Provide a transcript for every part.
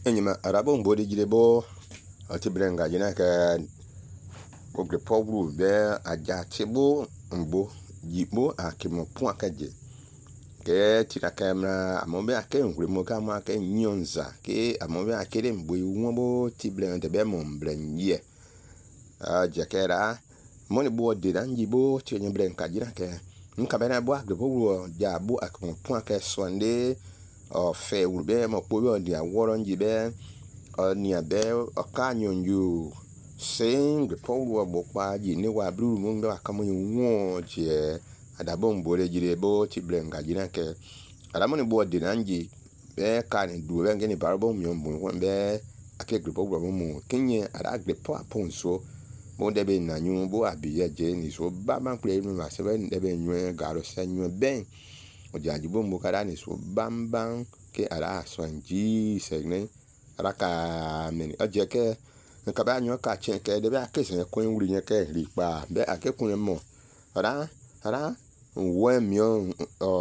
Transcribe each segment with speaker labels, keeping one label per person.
Speaker 1: enyima arabo mbodi jirebo atibrenga jina ka ogre pogru be aja tibo mbo yibo akimo pon akaje ke tira kamera amobe akenhwe mo kama ke nyonza ke amobe akere mbo iwonbo tibrenga be mo mbrenye jakera moni bo de danjibo tinye brenga jina ke nkabena bo agre pogru ja bo akimo pon aka sonde o fe urbe mo poyo di aworo njibe ni abe o kanyonju sing the power bokwa ji ni wa blue mo ndo akamo won je adabo mbore jirebo ti blenga jina ke adamo ni bo di nanji be kan du be ngeni barbo mi ombo be akegre power mo kinye ada agre po aponso mo de be nanyu bo abiye je ni so ba man play mi ma se be de be nyu garo se nyu ben ojaji bombo kada ni so bambang ke ara sonji segne raka meni ojeke nka ba nyo ka chen ke de ba kese ko wuri yen ke ri pa be akekun mo ara we mio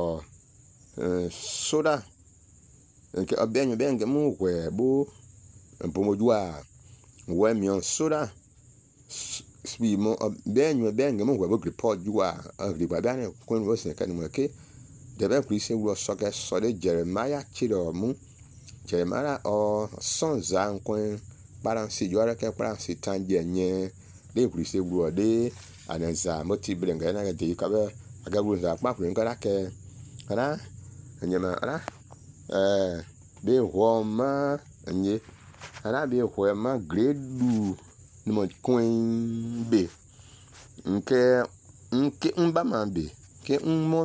Speaker 1: soda nke obenyu benge mu we bo mpomojua we mio soda swi mo benyu benge mu we bo report jua ri ba ba ne ko wo se kan mo ke debe kwise wo soke sode Jeremiah chiromu Jeremiah o sonza nkwen balansi jora ke balansi tanje nye de kwise wo de ananza moti brenga na de kabe agabu za pa fun kara ke ara nyema ara be ho ma nye ara be ho ma grade ni mo kwen be nke mba ma be ke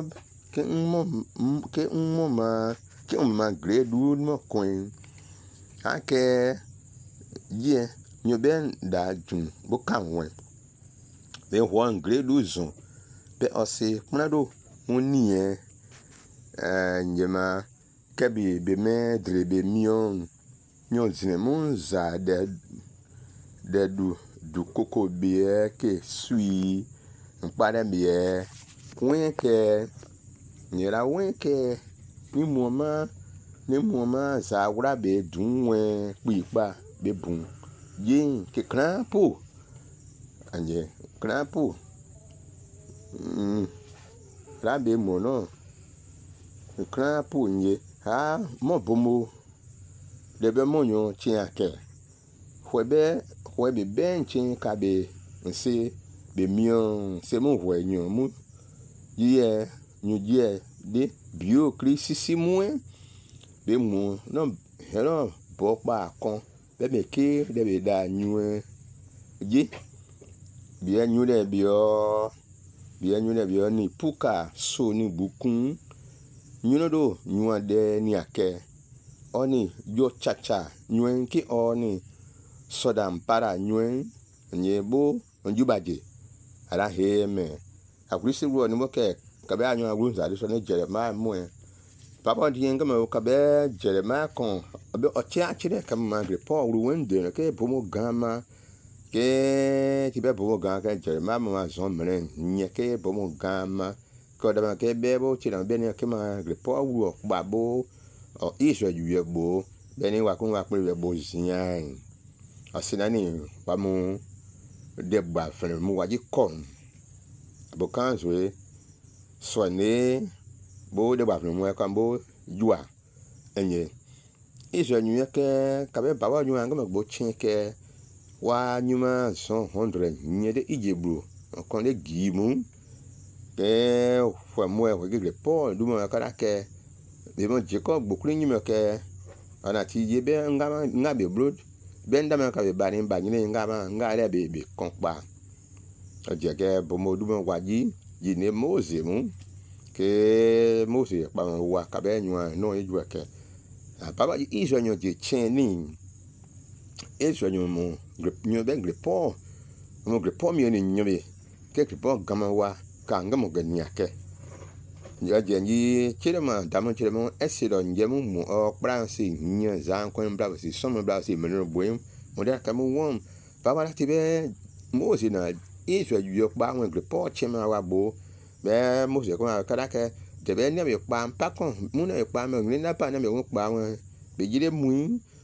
Speaker 1: ke ma grade mo coin ake ye nyo ben da jun bo kanwen be one grade uzon be ose kunado woni njema kebi be me drebe mion nyo zine munza de du koko be ke sui mpare be wenke nyera wenke ni muoma za wura be dunwe pipa be bun yin ke krampo anje krampo rabe mono krampo nye ha mo bomo debe monyo chiake hwebe benchin ka be nse be mion se mo hwenyo mu ye nyuje de bio krisisi mue be mu no hero bokpa kon be meke de be da nyue je bi nyu de bio ni puka so ni bukun nyuno do nyua de ni ake oni yo chacha nyuen ki oni sodam para nyuen nyebo njubaje ara heme akurisi wo ni moke kabe anyo agunza de so ne Jeremiah mo papa di ngam kabe Jeremiah kon abe ochi achire kam ma report ru wende ke bomo gama ke ti be bomo gama ke Jeremiah ma zon mren nye ke bomo gama ko da ke bebo ti na be ne ke ma report ru babo o iso yuye bo be ni wa kun wa pe bo zian asinani wa mu de gba fere mu wa ji kon abokanzwe soane bo de ba funu kan bo jua enye iso nyu ke ka be ba wa nyu ngam bo chin ke wa nyuma 100 nye de ijebu kon de gimu ke fo mo e ge report du mo ka ke be mo je ko gbo kuri nyu ke ana ti je be ngabe blood be ndama ka be ba ni ba ni nga re be kon pa ojege bo mo du mo waji yine Mose mu ke Mose pa wa ka be nyu no eju ke baba iso nyu je cheni iso nyu mo nyu be grepo mo grepo mi ni nyu be ke grepo gama wa ka ngamo gani ake ya je ni chirema damo chirema esiro njemu mu o pransi nyu zan kon bravo si somo bravo si menro boyem mo da ka mo won baba ti be Mose na iso yu pa won grepo chema wa bo be Mose ko ka ke de be ne be pa kon mu na pa me ni na pa na me won pa won be jire mu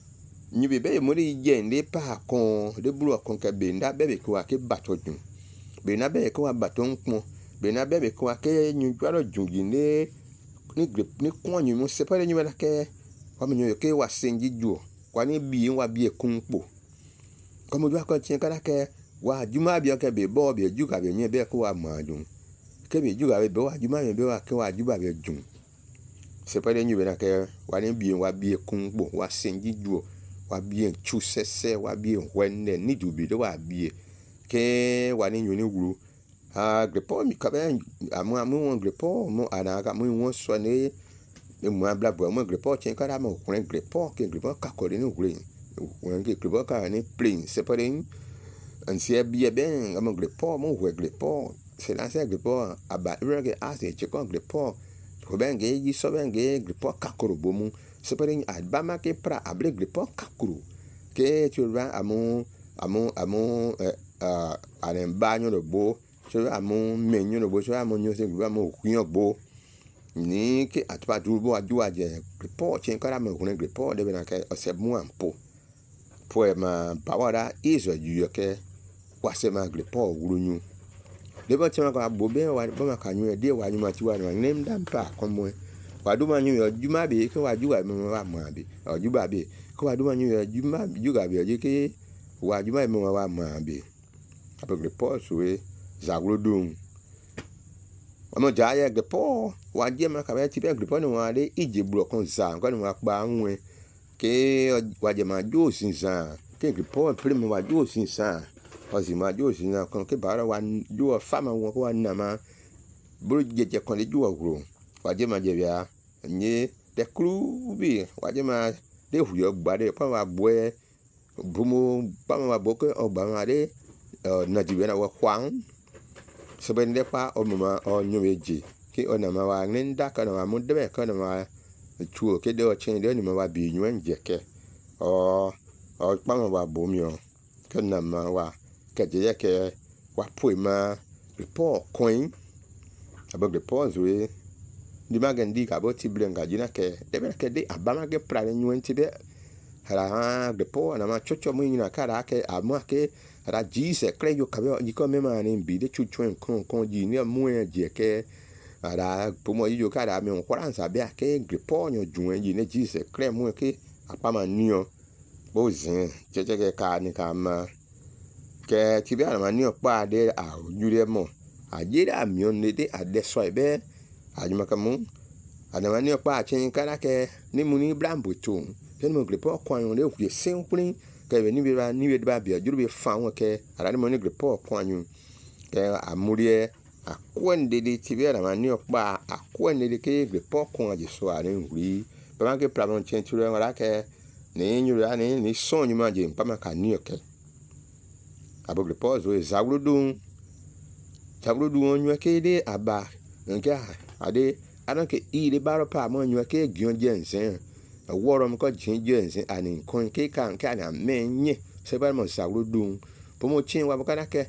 Speaker 1: nyu be muri jende pa kon de bulu kon ke be nda be ko ake bato dun be na be ko bato npon be na be ko ake nyu gwaro jungi ne ni grip ni kon nyu mo se pa nyu na ke wa mi nyu ke wa senji ju kwa ni bi wa bi kunpo ko mo jwa ko tien kana ke wa juma bi ke be bo be ju ka be nyu be ko wa ma dun ke be ju ka be wa juma be wa ke wa ju ba be jun se pa nyu be na ke wa ni bi wa bi kunpo wa senji ju wa bien chu sese wa bien wenne ni dubi de wa bien ke wa ni nyoni wuru grepo mi ka ben amu grepo mo ana ka mu won so ne mu abla bo mo grepo chen ka mo kun grepo ke grepo ka ko ni wuru won ke grepo ka ni plain separe an se bien ben am grepo mo we grepo c'est là c'est grepo aba re ase che ko grepo ko ben ge yi so ben ge grepo ka ko bo mu separe adbama ke pra able grepo kakuru ke chura amu aren banyo do bo chura amu menyo do bo chura amu nyo se gba mo kuyan bo ni ke atpa durbo aju aje grepo chen kara mo kun grepo de bena ke ose mu ampo po ma bawara izo ju ke wase ma grepo wurunyu de ba chema ka bo be wa ba ma ka nyu de wa nyu ma ti wa nem dam pa komo wa do ma nyu yo juma be ke wa ju wa mo wa ma be o ju ba be ko wa do ma nyu yo juma ju ga be je ke wa ju ma mo wa ma be apo grepo suwe zaglodun ọmọ jaya grepo wa je ma ka be ti be grepo ni wa de ije blo kon za ko ni wa pa nwe ke wa je ma jo sin za ke grepo prime wa jo sin sa o si ma jo sin na kon ke bara wa jo fa ma won ko wa na ma bro je kon le jo wuro wa je ma je bia nye te kru bi wa je ma de huyo gba de pa wa boe bumo pa ma bo ko o ba ma de na di na wa kwang sebende pa o mama o nyoweji ki ona ma wa nda ka na mu de ka na ma chuo ke de o chen de ni ma wa bi nyu nje ke o pa ma wa bo mi o ke na ma wa ke je ke wa pui ma report coin abo report we di magendi ka bo ti blenga jina ke de be ke de abama ke pra nyu nti de ha report na ma chocho mu nyina kara ke amu ke ra ji se kre yo ka yo ko me ma ni bi de chuchu kon ji ni mu e je ke ara pomo yo ka ra mi on kwaransa be ke report nyo ju en ji ne ji se kre mu ke apama niyo bo zin je ke ka ni ka ma ke ti be ara ma ni pa de a jure mo a je da mi on de a de so be ajuma kamu adama ni pa chen kara ke ni mu ni blambo to ken mo report kon yo le ku sen kuni ke be ni be ba bi ajuru be fa won ke ara ni mo ni report kon yo ke amurie akwende de ti be ara ma ni pa akwende de ke report kon aje so are nri ba ma ke problem chen tu ra ke ni nyu ra ni son nyu ma je pa ma ka ni ke abo report zo zaglodun nyu ke de aba nke ade adan ke ile baro pa mo nyu ke gion jensen woro mo ko jin jensen ani kon ke kan ka na menye se ba mo zaglodun po mo chin wa ka ke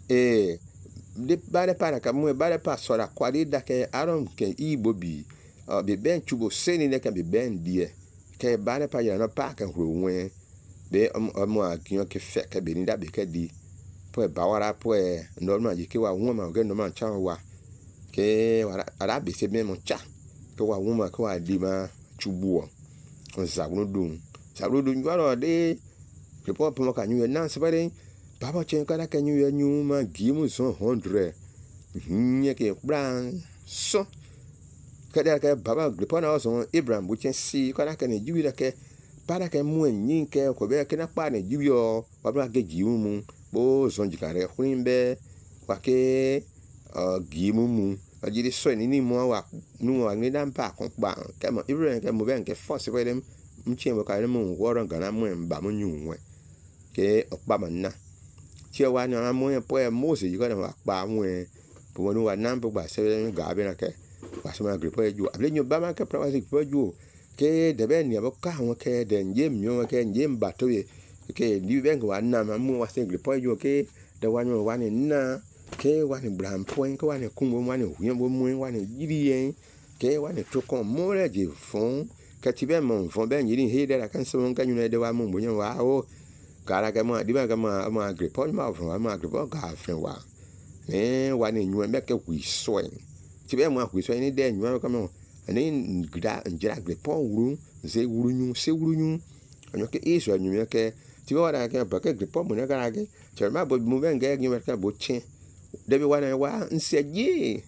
Speaker 1: de bare para ka mo bare pa so ra kwade da ke aron ke igbo bi be ben chubo seni ne ka be ben die ke bare pa ya no pa ka huru wen be mo agion ke fe ke be ni da be ke di po bawara po normal ji ke wa won ma ge no ma chan wa ke ara be se be mo cha ke wa won ma ke wa di ma chubu o zaglodun gwaro de report po ka nyu na se bare baba chen kana ka nyu ma gi mu so 100 nye ke bran so kada ka baba report na so Abraham bu chen si kana ka ne jiwi da ke para ke mu nyin ke ko be ke na pa ne jiwi o baba ke gi mu bo zonji kare khunimbe wake gi mu ajiri so ni mo wa nu wa ni dan pa kon pa ke mo ibrahim ke mo ben ke force ko dem mchi mo ka mo woro gana mo mba mo nyunwe ke okpa manna che wa na mo po e mo se ko na pa mo e po mo wa nan po ba se ga be na ke ba se ma gripo e ju able nyu ba ma ke pra wa gripo ju ke de ben ya bo ka won ke de njem nyo ke njem ba to ye ke ni ben ko na ma mo wa se gripo e ju ke de wa nyu wa ni na ke wa ni bram point ko wa ni kungo wa ni huyen bo mo wa ni yiri yen ke wa ni to kon mo le je fon katibe mon fon ben yiri he de la kan so kan nyune de wa mo bo nyen wa o kara ka mo di ba ka ma agripon ma fon ma agripon ka fen wa wa ni nyue me ke wi so tibe mo wi so ni de nyue ka mo ani gra njira agripon wuru ze wuru nyu se wuru nyu anyo ke iso nyu me ke tibe wa da ke ba ke agripon mo ne kara ke chema bo mo ben ge nyu me ka bo chen de bi wa na wa nseje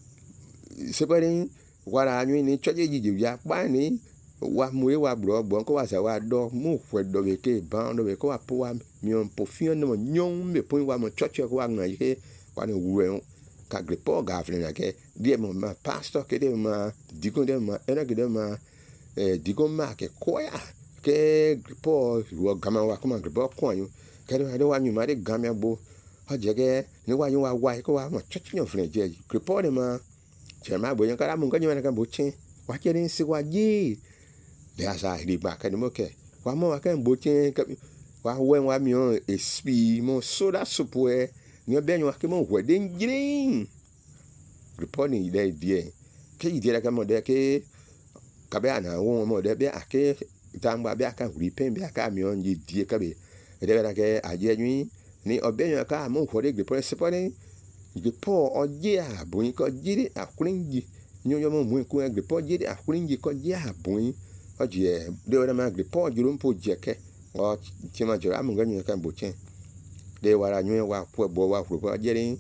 Speaker 1: se pare wara anyu ni choje jiji ya pa ni wa mu wa bro bon ko wa sa wa do mu fwe do be ke ban do be ko wa po wa mi on po fion no nyon me po wa mo choche ko wa na ke wa ni wu ka grepo ga fle na ke die mo ma pastor ke de ma dikon de ma era ke de ma dikon ma ke ko ya ke grepo wo gama wa ko ma grepo ko yu ke de wa nyu ma de gama bo ha je ke ni wa yu wa ko wa mo choche nyon fle je grepo de ma chema bo yan kara mun kan yana kan bo chen wa kere si wa ji de asa ri ba kan mo ke wa mo wa kan bo chen wa wen wa mi on espi mo soda supwe ni be nyu ke mo we de ngrin reporting de die ke ide la kan mo de ke ka be ana wo mo de be ake tangba be aka ri pen be aka mi on ji die ka be de be la ke aje nyu ni obenyo ka mo ko de report sepone Gripo oje abun ko jiri akurinji nyoyo mo mu ku gripo jiri akurinji ko je abun oje de ora ma gripo juru mpo jeke o tima jura amun ganyo kan bochen de wara nyoyo wa pu bo wa pu ko jeri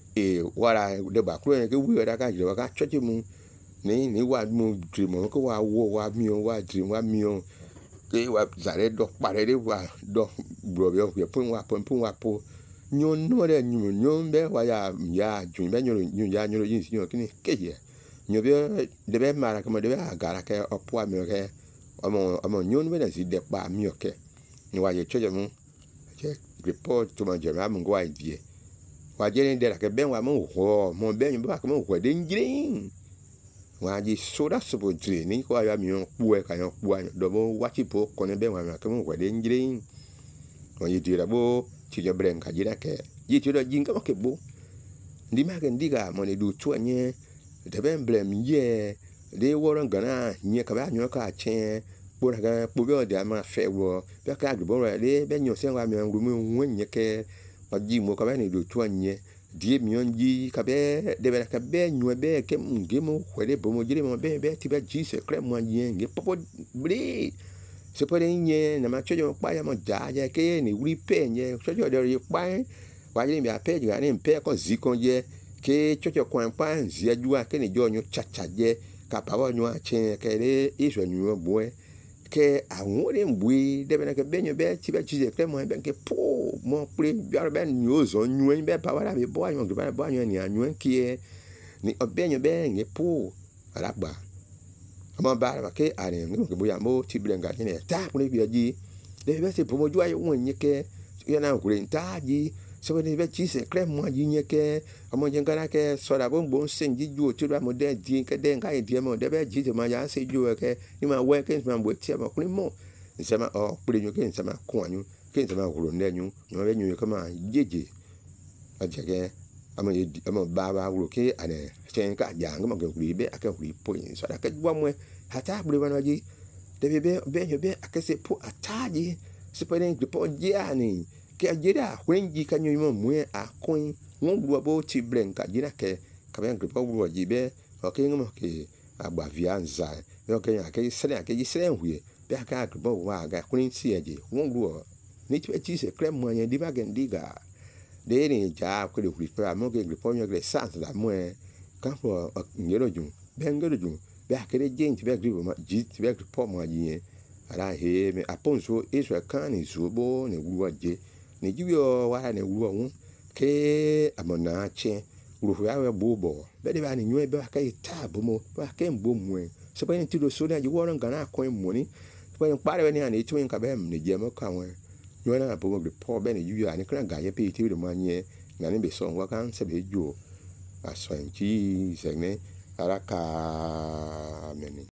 Speaker 1: wara de ba ku ke wi ora ka jiro ka chochi mu ni wa mu dream ko wa wo wa mi o wa dream wa mi o ke wa zare do pare de wa do bro be pun wa po nyon no re nyon be wa ya jun be nyon ya nyon yin sinyo kini keje nyon be de be mara kama de be agara ke opwa mi ke omo nyon be na si de pa mi ke ni wa ye choje mu je report to ma jema mu go idea wa je ni de la ke ben wa mu ho mo be nyon ba ko mo ho de ngrin wa ji soda sopo dre ni ko ya mi on pu e ka yon pu an do bo wa ti po ko ne be wa ma ke mo ho de ngrin wa yi dira bo ti jo bren ka jira ke yi ti do jinga mo ke bo ndi ma ke ndiga mo ne du tu anye de ben blem ye de woron gana nye ka ba nyo ka chen bo na ga bo be de ma fe wo be ka gbo ro de be nyo se wa mi ngu mu nye ke wa ji mo ka ba ne du tu anye die mi on ji ka be de be ka be nyo be ke nge mo hwere bo mo jire mo be ti be ji se kre mo anye nge popo bri se pode nye na ma chojo pa ya mo ja je ke ni uri pe nye chojo de ri pa wa je mi ape ga ni pe ko zi kon je ke chojo kwan pa zi ajua ke ni jo nyu chacha je ka pa wo nyu a chen ke le iso nyu bo ke awon re mbui de be na ke be nyu be ti be ji je ke mo be ke po mo pre biar be nyu zo nyu be pa wa la be bo anyu ba bo anyu ni anyu ki ni obe nyu be nge po ala gba mo ba ba ke are ngi ko boya mo ti blenga ni ta ko ni bi de be se pomo ju ayo won nyeke ya na ko ta ji so ni be ti se krem mo ji nyeke amo je ngara ke so da bo sen ji ju ti ba mo de di ke de ngai di mo de be ji te ma ya se ju ke ni ma we ke ma bo ti ma ko ni mo ni se ma o pure nyu ke ni se ma ko anyu ke ni se ma ko ne nyu no be nyu ke ma jeje a je ke amo ba wo ke ane chen ka yang mo ke ri be aka ri po ni so da ke wa mo hata bule bana ji de be aka se po ataji se pare de po jiani ke ajira wenji ka nyu mo mu a koin won gbo bo ti blen ka jira ke ka ben gbo bo ji be o ke ngo ke agba vianza yo ke ya ke sele huye be aka gbo wa ga koin si eje won gbo ni ti se krem mo yen di ba gen diga de ni ja ko de ri pa mo ke gbo nyo ke sa da mo ka fo ngero ju ben ngero ju be akere gente be gribo ma jit be gripo ma yin ara he me aponso eso kan ni zubo ne wuwa je ne jiwo wa ne wuwa won ke amona che uru ya we bobo be de ba ni nyu be ka ita bomo ba ke mbo mu so pe ni ti do so na ji woron gana akon mu ni so pe ni pare ni ani ti ka be ne je mo ka won nyu na bomo gripo be ni jiwo ani kan ga ye pe ti do ma yin na ni be so wa kan se be ju aso en ti se ne araka meni